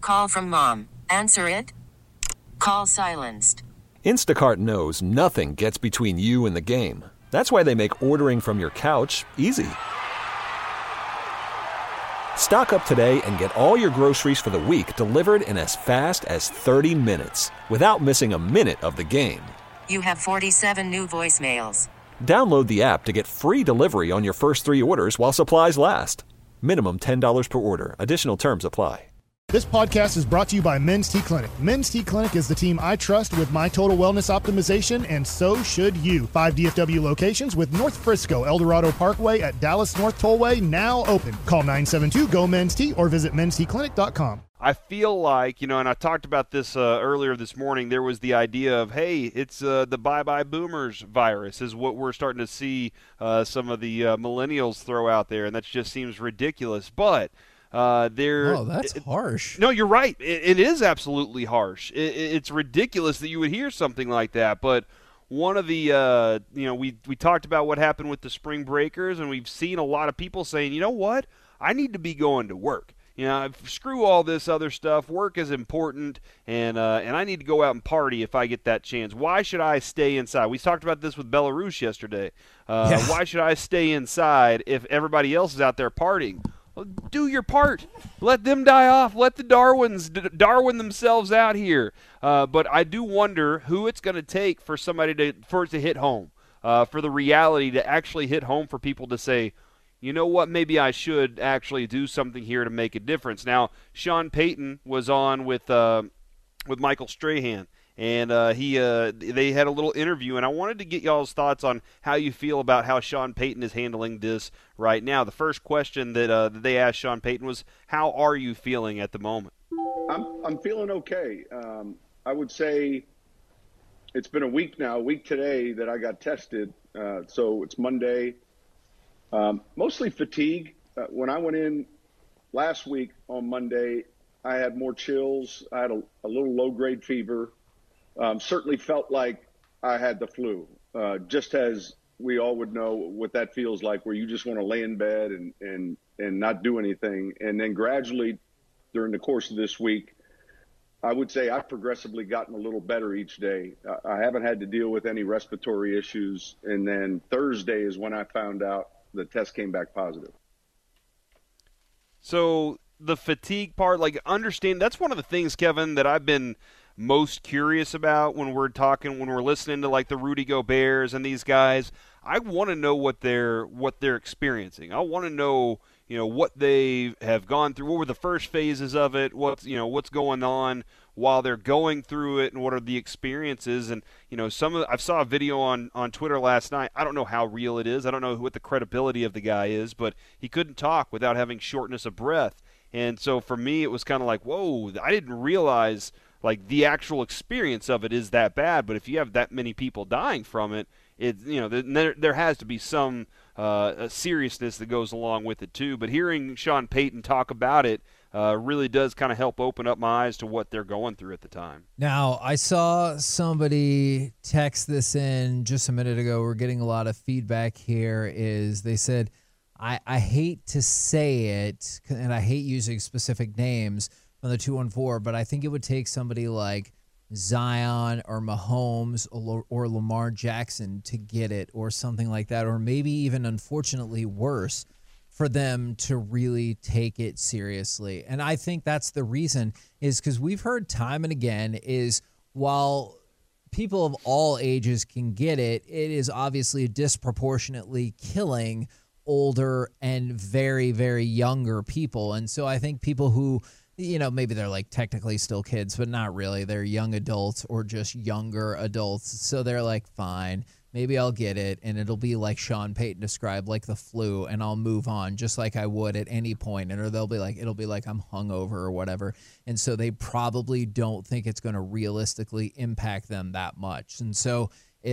Call from mom. Answer it. Call silenced. Instacart knows nothing gets between you and the game. That's why they make ordering from your couch easy. Stock up today and get all your groceries for the week delivered in as fast as 30 minutes without missing a minute of the game. You have 47 new voicemails. Download the app to get free delivery on your first 3 orders while supplies last. Minimum $10 per order. Additional terms apply. This podcast is brought to you by Men's T Clinic. Men's T Clinic is the team I trust with my total wellness optimization, and so should you. 5 DFW locations with North Frisco, El Dorado Parkway at Dallas North Tollway now open. Call 972-GO-MEN'S-T or visit mensteclinic.com. I feel like, and I talked about this earlier this morning, there was the idea of, hey, it's the bye-bye boomers virus is what we're starting to see some of the millennials throw out there, and that just seems ridiculous. But that's harsh. No, you're right. It is absolutely harsh. It's ridiculous that you would hear something like that. But one of the, we talked about what happened with the spring breakers, and we've seen a lot of people saying, you know what, I need to be going to work. Screw all this other stuff. Work is important, and I need to go out and party if I get that chance. Why should I stay inside? We talked about this with Belarus yesterday. Why should I stay inside if everybody else is out there partying? Well, do your part. Let them die off. Let the Darwin themselves out here. But I do wonder who it's going to take for somebody for it to hit home, for the reality to actually hit home for people to say, you know what, maybe I should actually do something here to make a difference. Now, Sean Payton was on with Michael Strahan, and they had a little interview, and I wanted to get y'all's thoughts on how you feel about how Sean Payton is handling this right now. The first question that they asked Sean Payton was, how are you feeling at the moment? I'm feeling okay. I would say it's been a week today that I got tested, so it's Monday. Mostly fatigue. When I went in last week on Monday, I had more chills. I had a little low-grade fever. Certainly felt like I had the flu, just as we all would know what that feels like, where you just want to lay in bed and not do anything. And then gradually during the course of this week, I would say I've progressively gotten a little better each day. I haven't had to deal with any respiratory issues. And then Thursday is when I found out the test came back positive. So the fatigue part, understand, that's one of the things, Kevin, that I've been most curious about when we're listening to the Rudy Goberts and these guys. I want to know what they're experiencing. I want to know, what they have gone through. What were the first phases of it? What's going on while they're going through it, and what are the experiences? And I saw a video on Twitter last night. I don't know how real it is. I don't know what the credibility of the guy is, but he couldn't talk without having shortness of breath. And so for me, it was kind of like, whoa, I didn't realize the actual experience of it is that bad. But if you have that many people dying from it, there has to be some seriousness that goes along with it too. But hearing Sean Payton talk about it really does kind of help open up my eyes to what they're going through at the time. Now, I saw somebody text this in just a minute ago. We're getting a lot of feedback here. They said, I hate to say it, and I hate using specific names on the 214, but I think it would take somebody like Zion or Mahomes or Lamar Jackson to get it, or something like that, or maybe even, unfortunately, worse, for them to really take it seriously. And I think that's the reason, is because we've heard time and again, is while people of all ages can get it, it is obviously disproportionately killing older and very, very younger people. And so I think people who, maybe they're technically still kids, but not really. They're young adults or just younger adults. So they're fine, maybe I'll get it, and it'll be like Sean Payton described, like the flu, and I'll move on just like I would at any point. Or it'll be like I'm hungover or whatever. And so they probably don't think it's going to realistically impact them that much. And so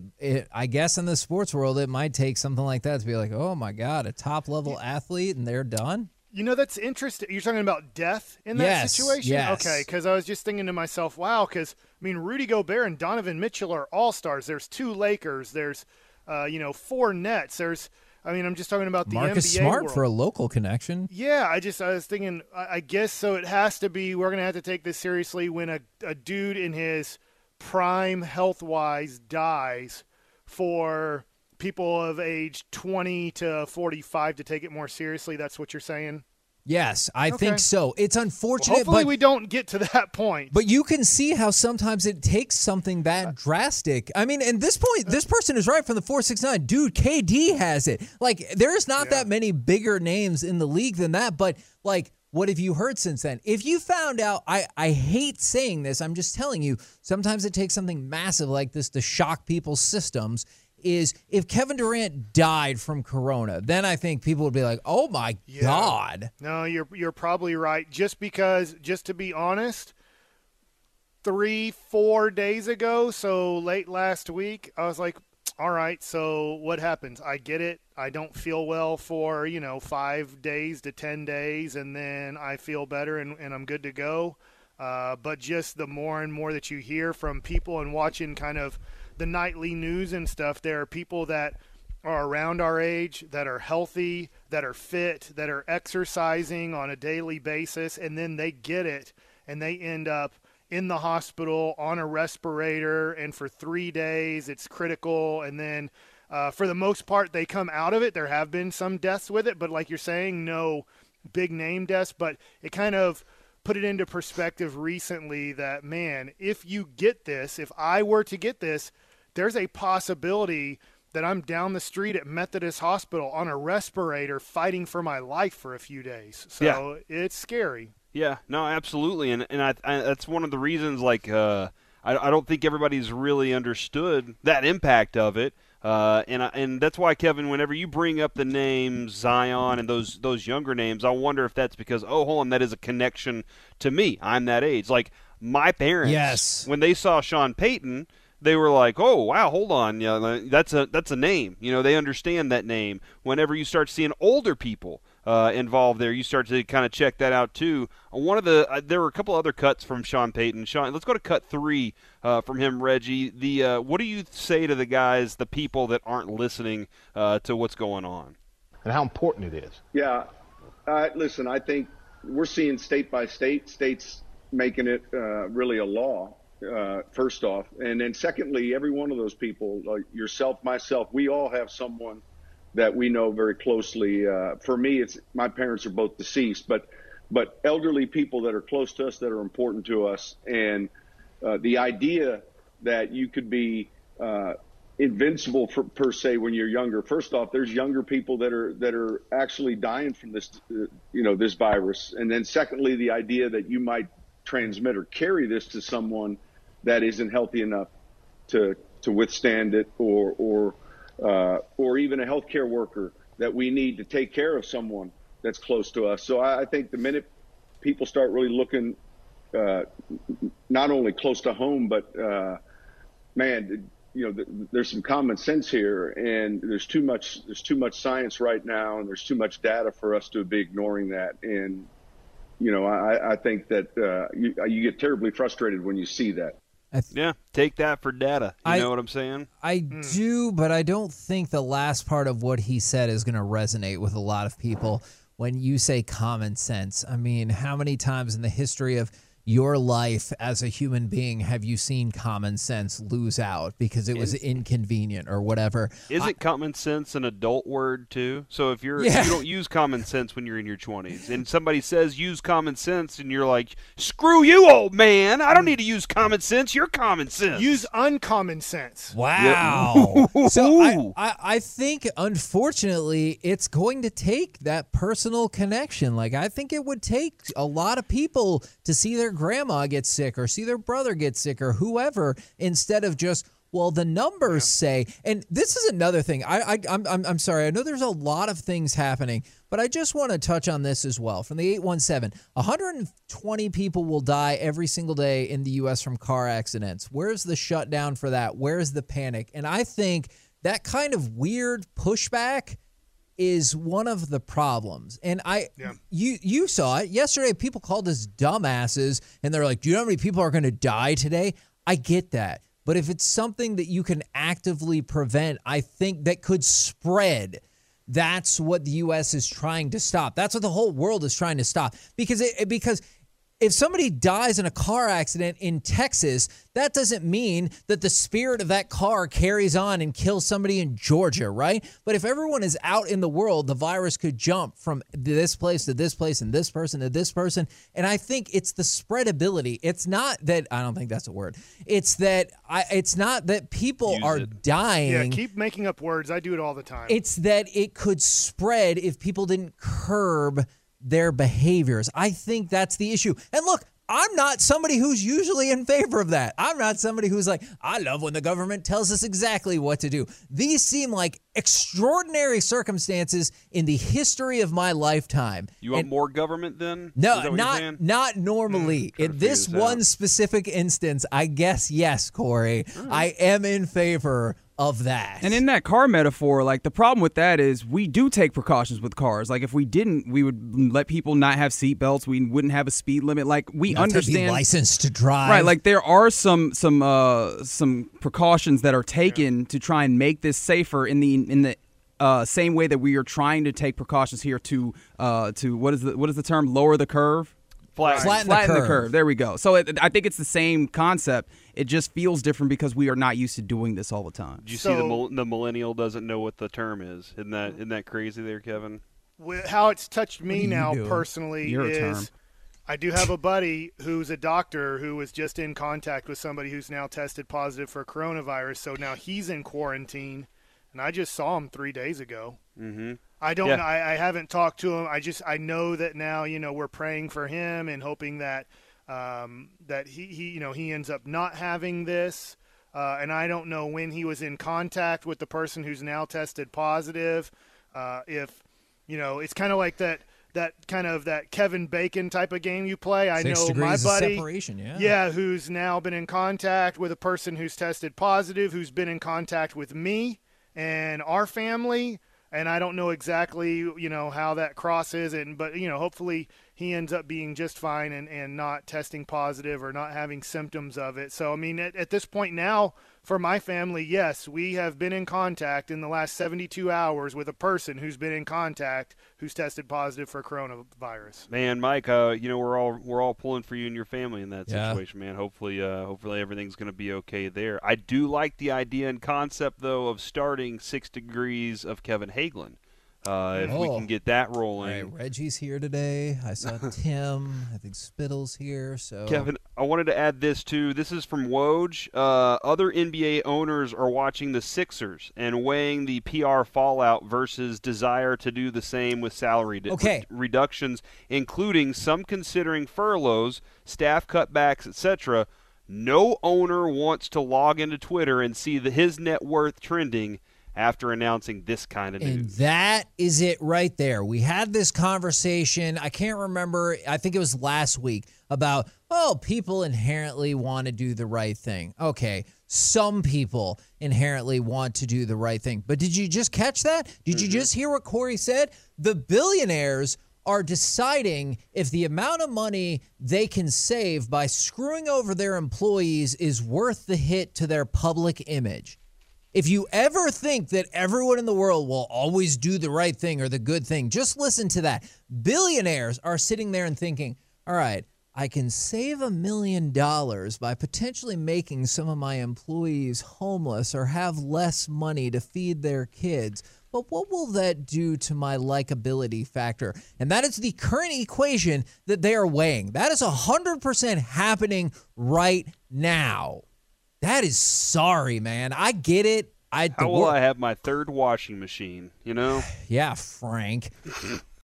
I guess in the sports world, it might take something like that to be like, oh my God, a top level athlete and they're done. That's interesting. You're talking about death in that situation? Yes. Okay, because I was just thinking to myself, wow, because, Rudy Gobert and Donovan Mitchell are all-stars. There's 2 Lakers. There's, 4 Nets. There's, I mean, I'm just talking about the Marcus NBA Smart world. for a local connection. Yeah, I was thinking, I guess so it has to be, we're going to have to take this seriously when a dude in his prime health-wise dies for people of age 20 to 45 to take it more seriously. That's what you're saying? Yes, I Okay. think so. It's unfortunate, Hopefully but we don't get to that point. But you can see how sometimes it takes something that drastic. I mean, at this point, this person is right from the 469. Dude, KD has it. Like, there's not that many bigger names in the league than that. But, like, what have you heard since then? If you found out, I hate saying this, I'm just telling you, sometimes it takes something massive like this to shock people's systems. Is if Kevin Durant died from corona, then I think people would be like, oh, my God. No, you're probably right. Just to be honest, 3-4 days ago, so late last week, I was like, all right, so what happens? I get it. I don't feel well for, 5 days to 10 days, and then I feel better and I'm good to go. But just the more and more that you hear from people and watching kind of the nightly news and stuff, there are people that are around our age, that are healthy, that are fit, that are exercising on a daily basis, and then they get it and they end up in the hospital on a respirator, and for 3 days it's critical, and then for the most part they come out of it. There have been some deaths with it, but like you're saying, no big name deaths, but it kind of put it into perspective recently that, man, if you get this, if I were to get this, there's a possibility that I'm down the street at Methodist Hospital on a respirator fighting for my life for a few days. So it's scary. Yeah, no, absolutely, and I that's one of the reasons. Like, I don't think everybody's really understood that impact of it, and that's why, Kevin, whenever you bring up the name Zion and those younger names, I wonder if that's because, oh, hold on, that is a connection to me. I'm that age. Like my parents, when they saw Sean Payton, they were like, "Oh, wow, hold on, that's a name." They understand that name. Whenever you start seeing older people involved there, you start to kind of check that out too. There were a couple other cuts from Sean Payton. Sean, let's go to cut 3 from him, Reggie. What do you say to the guys, the people that aren't listening to what's going on, and how important it is? Yeah, listen, I think we're seeing state by state, states making it really a law. First off, and then secondly, every one of those people, like yourself, myself, we all have someone that we know very closely. For me, it's my parents are both deceased, but elderly people that are close to us that are important to us. And the idea that you could be invincible per se when you're younger. First off, there's younger people that are actually dying from this, this virus. And then secondly, the idea that you might transmit or carry this to someone that isn't healthy enough to withstand it, or even a healthcare worker that we need to take care of someone that's close to us. So I think the minute people start really looking not only close to home, but there's some common sense here, and there's too much science right now, and there's too much data for us to be ignoring that. And I think that you get terribly frustrated when you see that. Yeah, take that for data. You know what I'm saying? I do, but I don't think the last part of what he said is going to resonate with a lot of people. When you say common sense, I mean, how many times in the history of your life as a human being have you seen common sense lose out because it was inconvenient or whatever? Isn't common sense an adult word too? So if you don't use common sense when you're in your 20s, and somebody says use common sense, and you're like, screw you, old man, I don't need to use common sense, you're common sense. Use uncommon sense. Wow. So I think, unfortunately, it's going to take that personal connection. Like, I think it would take a lot of people to see their grandma get sick or see their brother get sick or whoever, instead of just, well, the numbers say. And this is another thing. I'm sorry. I know there's a lot of things happening, but I just want to touch on this as well. From the 817, 120 people will die every single day in the U.S. from car accidents. Where's the shutdown for that? Where's the panic? And I think that kind of weird pushback is one of the problems. And you saw it yesterday. People called us dumbasses, and they're like, do you know how many people are going to die today? I get that. But if it's something that you can actively prevent, I think that could spread, that's what the U.S. is trying to stop. That's what the whole world is trying to stop. Because if somebody dies in a car accident in Texas, that doesn't mean that the spirit of that car carries on and kills somebody in Georgia, right? But if everyone is out in the world, the virus could jump from this place to this place and this person to this person. And I think it's the spreadability. It's not that, I don't think that's a word. It's that it's not that people are dying. Yeah, keep making up words. I do it all the time. It's that it could spread if people didn't curb their behaviors. I think that's the issue. And look, I'm not somebody who's usually in favor of that. I'm not somebody who's like, I love when the government tells us exactly what to do. These seem like extraordinary circumstances in the history of my lifetime. You want more government then? No, not normally. In this one specific instance, I guess yes, Corey. I am in favor of that. And in that car metaphor, like the problem with that is we do take precautions with cars. Like if we didn't, we would let people not have seatbelts. We wouldn't have a speed limit. Like we understand be licensed to drive. Right. Like there are some precautions that are taken to try and make this safer in the same way that we are trying to take precautions here to what is the term? Lower the curve. Flatten the curve. There we go. So I think it's the same concept. It just feels different because we are not used to doing this all the time. Did you see the millennial doesn't know what the term is? Isn't that crazy there, Kevin? How it's touched me now personally is I do have a buddy who's a doctor who was just in contact with somebody who's now tested positive for coronavirus. So now he's in quarantine, and I just saw him 3 days ago. Mm-hmm. I don't know. I haven't talked to him. I know that now, we're praying for him and hoping that that he ends up not having this. And I don't know when he was in contact with the person who's now tested positive. It's kind of like that kind of that Kevin Bacon type of game you play. I 6 know degrees my buddy, of separation, who's now been in contact with a person who's tested positive, who's been in contact with me and our family. And I don't know exactly, how that crosses, but hopefully he ends up being just fine and not testing positive or not having symptoms of it. So, I mean, at this point now, for my family, yes, we have been in contact in the last 72 hours with a person who's been in contact who's tested positive for coronavirus. Man, Mike, we're all pulling for you and your family in that situation, man. Hopefully everything's going to be okay there. I do like the idea and concept, though, of starting 6 degrees of Kevin Hagelin. If we can get that rolling. Right, Reggie's here today. I saw Tim. I think Spittle's here. So Kevin, I wanted to add this too. This is from Woj. Other NBA owners are watching the Sixers and weighing the PR fallout versus desire to do the same with salary reductions, including some considering furloughs, staff cutbacks, etc. No owner wants to log into Twitter and see his net worth trending after announcing this kind of news. And that is it right there. We had this conversation, I can't remember, I think it was last week, about, people inherently want to do the right thing. Okay, some people inherently want to do the right thing. But did you just catch that? Did you just hear what Corey said? The billionaires are deciding if the amount of money they can save by screwing over their employees is worth the hit to their public image. If you ever think that everyone in the world will always do the right thing or the good thing, just listen to that. Billionaires are sitting there and thinking, all right, I can save $1 million by potentially making some of my employees homeless or have less money to feed their kids. But what will that do to my likability factor? And that is the current equation that they are weighing. That is 100% happening right now. That is sorry, man. I get it. How will I have my third washing machine, Yeah, Frank.